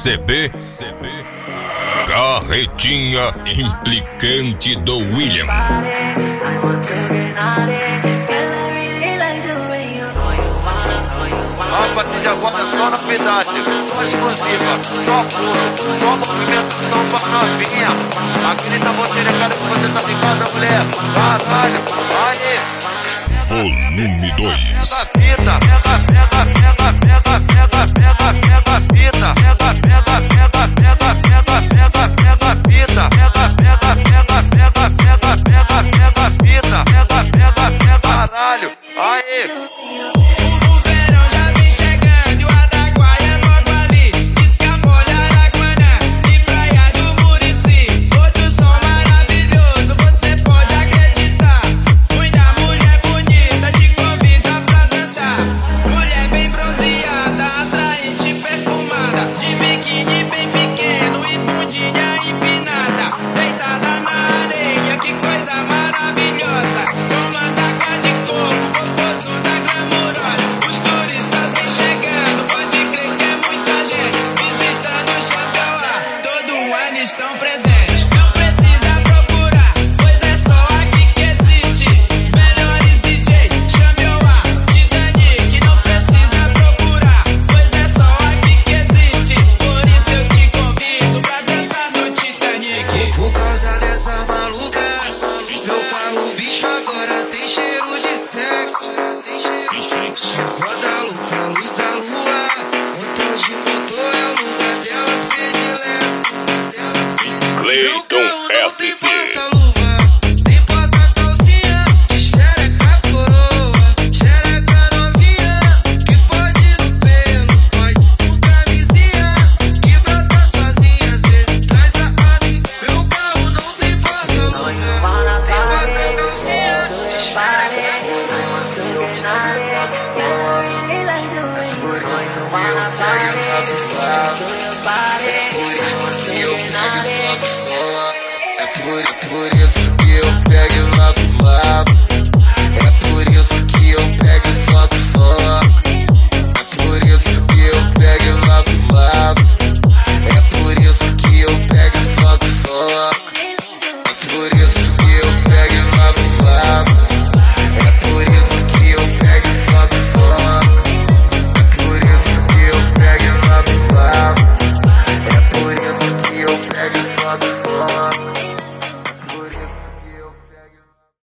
CB, Carretinha Implicante do William. A partir de agora só novidade, só exclusiva, só puro, só movimentação pra novinha. Aquele tambor xerecado que você tá ligado, mulher. Caralho, aí. Volume 2. Pega fita, caralho, aí. Estão presentes, não precisa procurar, pois é só aqui que existe. Melhores DJ, chame o ar, Titanic, não precisa procurar, pois é só aqui que existe. Por isso eu te convido pra dançar no Titanic. Por causa dessa maluca, meu carro bicho agora tem cheiro de sexo. Só foda louca, luz da lua, motor de motor é o lugar delas predileto. Meu carro não tem porta-luva, tem porta-calcinha, de xereca coroa, xereca novinha, que fode no pelo, fode com camisinha, que brota sozinha, às vezes traz a amiga. Meu carro não tem porta-luva, tem porta-calcinha, de xereca por